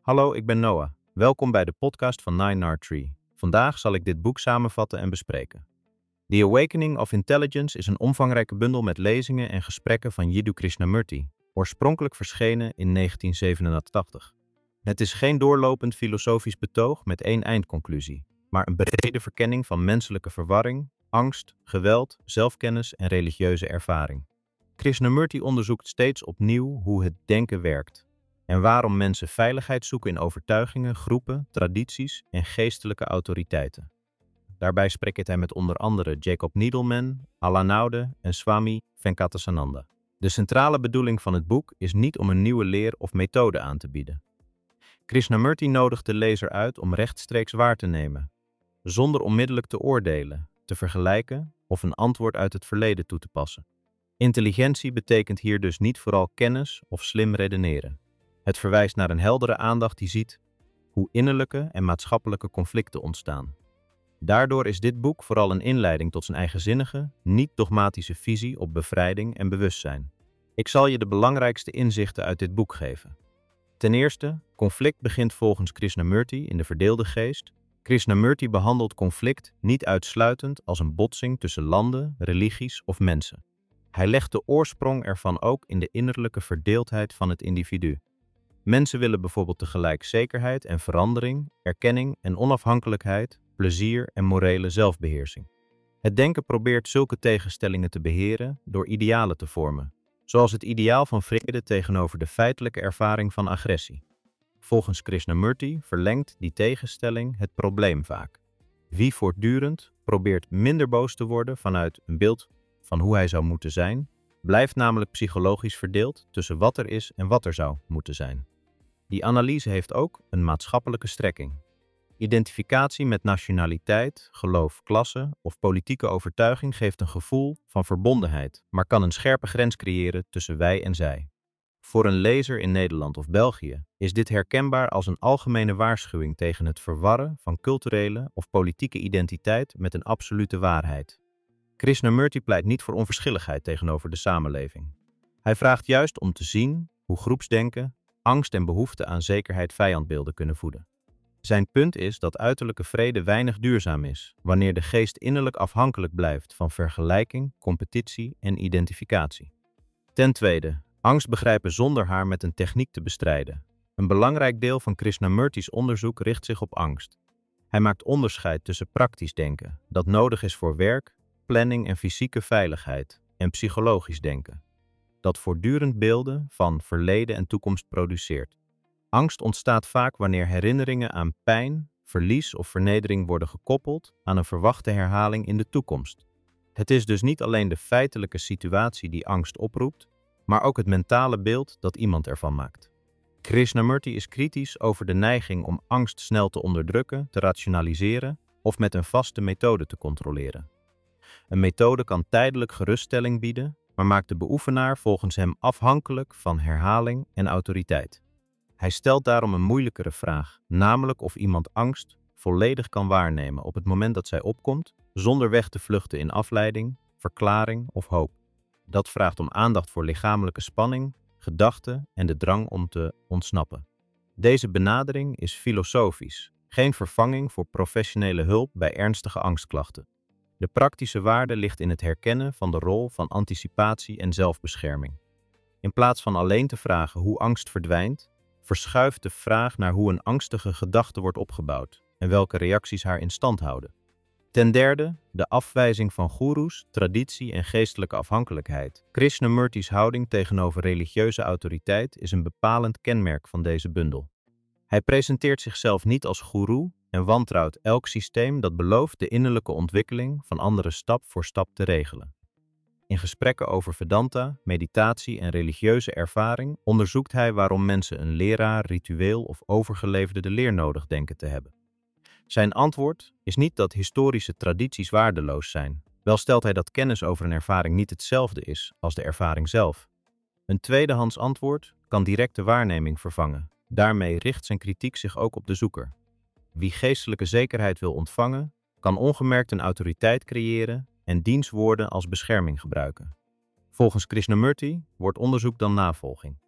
Hallo, ik ben Noah. Welkom bij de podcast van Nine Nine Tree. Vandaag zal ik dit boek samenvatten en bespreken. The Awakening of Intelligence is een omvangrijke bundel met lezingen en gesprekken van Jiddu Krishnamurti, oorspronkelijk verschenen in 1987. Het is geen doorlopend filosofisch betoog met één eindconclusie, maar een brede verkenning van menselijke verwarring, angst, geweld, zelfkennis en religieuze ervaring. Krishnamurti onderzoekt steeds opnieuw hoe het denken werkt en waarom mensen veiligheid zoeken in overtuigingen, groepen, tradities en geestelijke autoriteiten. Daarbij spreekt hij met onder andere Jacob Needleman, Alanaude en Swami Venkatasananda. De centrale bedoeling van het boek is niet om een nieuwe leer of methode aan te bieden. Krishnamurti nodigt de lezer uit om rechtstreeks waar te nemen, zonder onmiddellijk te oordelen, te vergelijken of een antwoord uit het verleden toe te passen. Intelligentie betekent hier dus niet vooral kennis of slim redeneren. Het verwijst naar een heldere aandacht die ziet hoe innerlijke en maatschappelijke conflicten ontstaan. Daardoor is dit boek vooral een inleiding tot zijn eigenzinnige, niet-dogmatische visie op bevrijding en bewustzijn. Ik zal je de belangrijkste inzichten uit dit boek geven. Ten eerste, conflict begint volgens Krishnamurti in de verdeelde geest. Krishnamurti behandelt conflict niet uitsluitend als een botsing tussen landen, religies of mensen. Hij legt de oorsprong ervan ook in de innerlijke verdeeldheid van het individu. Mensen willen bijvoorbeeld tegelijk zekerheid en verandering, erkenning en onafhankelijkheid, plezier en morele zelfbeheersing. Het denken probeert zulke tegenstellingen te beheren door idealen te vormen, zoals het ideaal van vrede tegenover de feitelijke ervaring van agressie. Volgens Krishnamurti verlengt die tegenstelling het probleem vaak. Wie voortdurend probeert minder boos te worden vanuit een beeld van hoe hij zou moeten zijn, blijft namelijk psychologisch verdeeld tussen wat er is en wat er zou moeten zijn. Die analyse heeft ook een maatschappelijke strekking. Identificatie met nationaliteit, geloof, klasse of politieke overtuiging geeft een gevoel van verbondenheid, maar kan een scherpe grens creëren tussen wij en zij. Voor een lezer in Nederland of België is dit herkenbaar als een algemene waarschuwing tegen het verwarren van culturele of politieke identiteit met een absolute waarheid. Krishnamurti pleit niet voor onverschilligheid tegenover de samenleving. Hij vraagt juist om te zien hoe groepsdenken, angst en behoefte aan zekerheid vijandbeelden kunnen voeden. Zijn punt is dat uiterlijke vrede weinig duurzaam is, wanneer de geest innerlijk afhankelijk blijft van vergelijking, competitie en identificatie. Ten tweede, angst begrijpen zonder haar met een techniek te bestrijden. Een belangrijk deel van Krishnamurti's onderzoek richt zich op angst. Hij maakt onderscheid tussen praktisch denken, dat nodig is voor werk, planning en fysieke veiligheid, en psychologisch denken, dat voortdurend beelden van verleden en toekomst produceert. Angst ontstaat vaak wanneer herinneringen aan pijn, verlies of vernedering worden gekoppeld aan een verwachte herhaling in de toekomst. Het is dus niet alleen de feitelijke situatie die angst oproept, maar ook het mentale beeld dat iemand ervan maakt. Krishnamurti is kritisch over de neiging om angst snel te onderdrukken, te rationaliseren of met een vaste methode te controleren. Een methode kan tijdelijk geruststelling bieden, maar maakt de beoefenaar volgens hem afhankelijk van herhaling en autoriteit. Hij stelt daarom een moeilijkere vraag, namelijk of iemand angst volledig kan waarnemen op het moment dat zij opkomt, zonder weg te vluchten in afleiding, verklaring of hoop. Dat vraagt om aandacht voor lichamelijke spanning, gedachten en de drang om te ontsnappen. Deze benadering is filosofisch, geen vervanging voor professionele hulp bij ernstige angstklachten. De praktische waarde ligt in het herkennen van de rol van anticipatie en zelfbescherming. In plaats van alleen te vragen hoe angst verdwijnt, verschuift de vraag naar hoe een angstige gedachte wordt opgebouwd en welke reacties haar in stand houden. Ten derde, de afwijzing van goeroes, traditie en geestelijke afhankelijkheid. Krishnamurti's houding tegenover religieuze autoriteit is een bepalend kenmerk van deze bundel. Hij presenteert zichzelf niet als goeroe en wantrouwt elk systeem dat belooft de innerlijke ontwikkeling van anderen stap voor stap te regelen. In gesprekken over Vedanta, meditatie en religieuze ervaring onderzoekt hij waarom mensen een leraar, ritueel of overgeleverde leer nodig denken te hebben. Zijn antwoord is niet dat historische tradities waardeloos zijn. Wel stelt hij dat kennis over een ervaring niet hetzelfde is als de ervaring zelf. Een tweedehands antwoord kan directe waarneming vervangen. Daarmee richt zijn kritiek zich ook op de zoeker. Wie geestelijke zekerheid wil ontvangen, kan ongemerkt een autoriteit creëren en diens woorden als bescherming gebruiken. Volgens Krishnamurti wordt onderzoek dan navolging.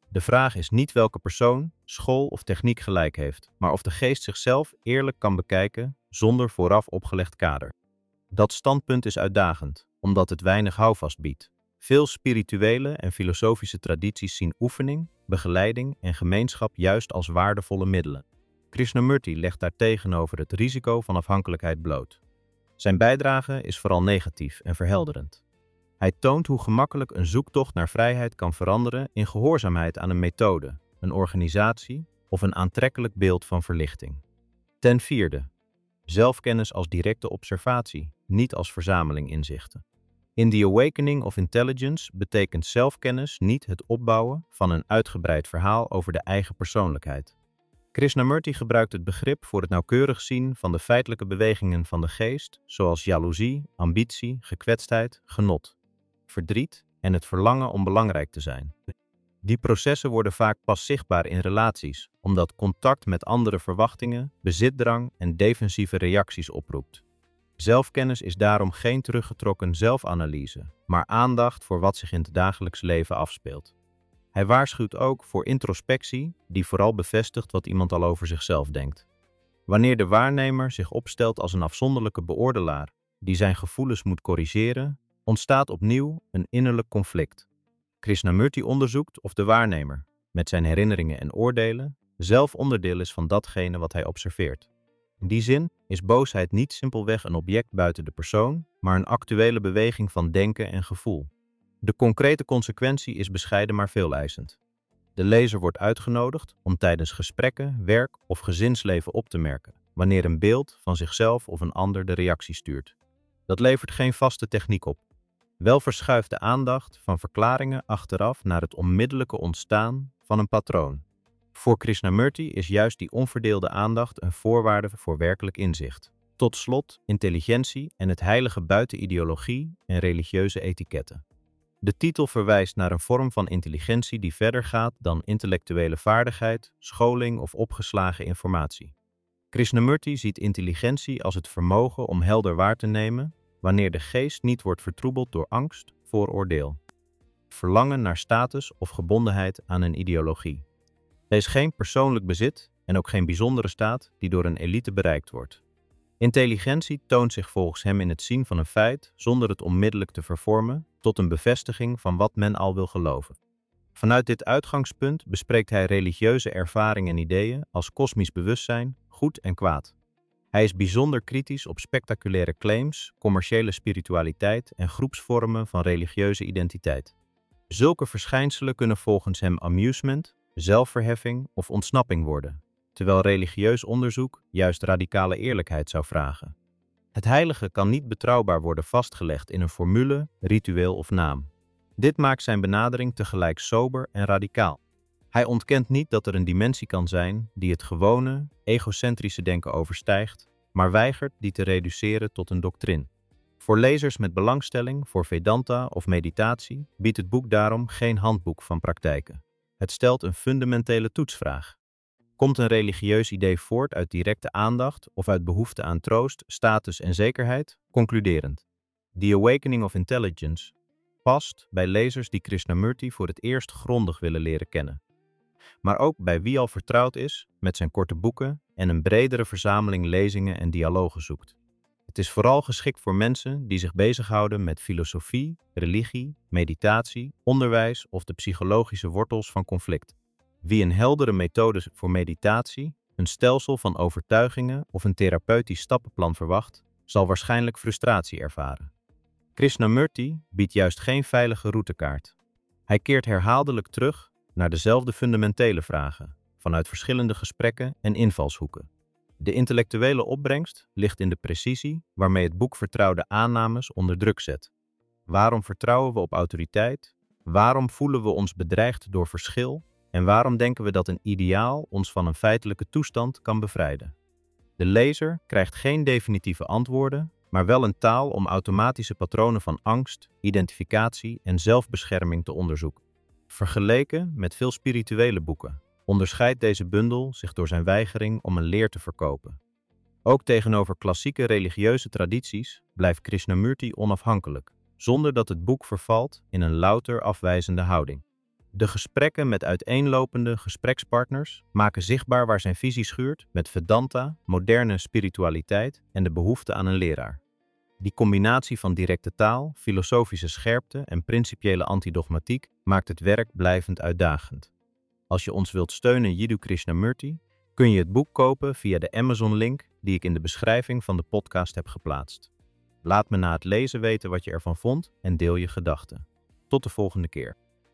De vraag is niet welke persoon, school of techniek gelijk heeft, maar of de geest zichzelf eerlijk kan bekijken zonder vooraf opgelegd kader. Dat standpunt is uitdagend, omdat het weinig houvast biedt. Veel spirituele en filosofische tradities zien oefening, begeleiding en gemeenschap juist als waardevolle middelen. Krishnamurti legt daartegenover het risico van afhankelijkheid bloot. Zijn bijdrage is vooral negatief en verhelderend. Hij toont hoe gemakkelijk een zoektocht naar vrijheid kan veranderen in gehoorzaamheid aan een methode, een organisatie of een aantrekkelijk beeld van verlichting. Ten vierde, zelfkennis als directe observatie, niet als verzameling inzichten. In The Awakening of Intelligence betekent zelfkennis niet het opbouwen van een uitgebreid verhaal over de eigen persoonlijkheid. Krishnamurti gebruikt het begrip voor het nauwkeurig zien van de feitelijke bewegingen van de geest, zoals jaloezie, ambitie, gekwetstheid, genot, verdriet en het verlangen om belangrijk te zijn. Die processen worden vaak pas zichtbaar in relaties, omdat contact met andere verwachtingen, bezitdrang en defensieve reacties oproept. Zelfkennis is daarom geen teruggetrokken zelfanalyse, maar aandacht voor wat zich in het dagelijks leven afspeelt. Hij waarschuwt ook voor introspectie, die vooral bevestigt wat iemand al over zichzelf denkt. Wanneer de waarnemer zich opstelt als een afzonderlijke beoordelaar, die zijn gevoelens moet corrigeren, ontstaat opnieuw een innerlijk conflict. Krishnamurti onderzoekt of de waarnemer, met zijn herinneringen en oordelen, zelf onderdeel is van datgene wat hij observeert. In die zin is boosheid niet simpelweg een object buiten de persoon, maar een actuele beweging van denken en gevoel. De concrete consequentie is bescheiden maar veeleisend. De lezer wordt uitgenodigd om tijdens gesprekken, werk of gezinsleven op te merken, wanneer een beeld van zichzelf of een ander de reactie stuurt. Dat levert geen vaste techniek op. Wel verschuift de aandacht van verklaringen achteraf naar het onmiddellijke ontstaan van een patroon. Voor Krishnamurti is juist die onverdeelde aandacht een voorwaarde voor werkelijk inzicht. Tot slot intelligentie en het heilige buiten ideologie en religieuze etiketten. De titel verwijst naar een vorm van intelligentie die verder gaat dan intellectuele vaardigheid, scholing of opgeslagen informatie. Krishnamurti ziet intelligentie als het vermogen om helder waar te nemen, wanneer de geest niet wordt vertroebeld door angst, vooroordeel, verlangen naar status of gebondenheid aan een ideologie. Er is geen persoonlijk bezit en ook geen bijzondere staat die door een elite bereikt wordt. Intelligentie toont zich volgens hem in het zien van een feit zonder het onmiddellijk te vervormen tot een bevestiging van wat men al wil geloven. Vanuit dit uitgangspunt bespreekt hij religieuze ervaringen en ideeën als kosmisch bewustzijn, goed en kwaad. Hij is bijzonder kritisch op spectaculaire claims, commerciële spiritualiteit en groepsvormen van religieuze identiteit. Zulke verschijnselen kunnen volgens hem amusement, zelfverheffing of ontsnapping worden, terwijl religieus onderzoek juist radicale eerlijkheid zou vragen. Het heilige kan niet betrouwbaar worden vastgelegd in een formule, ritueel of naam. Dit maakt zijn benadering tegelijk sober en radicaal. Hij ontkent niet dat er een dimensie kan zijn die het gewone, egocentrische denken overstijgt, maar weigert die te reduceren tot een doctrine. Voor lezers met belangstelling voor Vedanta of meditatie biedt het boek daarom geen handboek van praktijken. Het stelt een fundamentele toetsvraag. Komt een religieus idee voort uit directe aandacht of uit behoefte aan troost, status en zekerheid? Concluderend. The Awakening of Intelligence past bij lezers die Krishnamurti voor het eerst grondig willen leren kennen. Maar ook bij wie al vertrouwd is met zijn korte boeken en een bredere verzameling lezingen en dialogen zoekt. Het is vooral geschikt voor mensen die zich bezighouden met filosofie, religie, meditatie, onderwijs of de psychologische wortels van conflict. Wie een heldere methode voor meditatie, een stelsel van overtuigingen of een therapeutisch stappenplan verwacht, zal waarschijnlijk frustratie ervaren. Krishnamurti biedt juist geen veilige routekaart. Hij keert herhaaldelijk terug naar dezelfde fundamentele vragen, vanuit verschillende gesprekken en invalshoeken. De intellectuele opbrengst ligt in de precisie waarmee het boek vertrouwde aannames onder druk zet. Waarom vertrouwen we op autoriteit? Waarom voelen we ons bedreigd door verschil? En waarom denken we dat een ideaal ons van een feitelijke toestand kan bevrijden? De lezer krijgt geen definitieve antwoorden, maar wel een taal om automatische patronen van angst, identificatie en zelfbescherming te onderzoeken. Vergeleken met veel spirituele boeken onderscheidt deze bundel zich door zijn weigering om een leer te verkopen. Ook tegenover klassieke religieuze tradities blijft Krishnamurti onafhankelijk, zonder dat het boek vervalt in een louter afwijzende houding. De gesprekken met uiteenlopende gesprekspartners maken zichtbaar waar zijn visie schuurt met Vedanta, moderne spiritualiteit en de behoefte aan een leraar. Die combinatie van directe taal, filosofische scherpte en principiële antidogmatiek maakt het werk blijvend uitdagend. Als je ons wilt steunen, Jiddu Krishnamurti, kun je het boek kopen via de Amazon-link die ik in de beschrijving van de podcast heb geplaatst. Laat me na het lezen weten wat je ervan vond en deel je gedachten. Tot de volgende keer.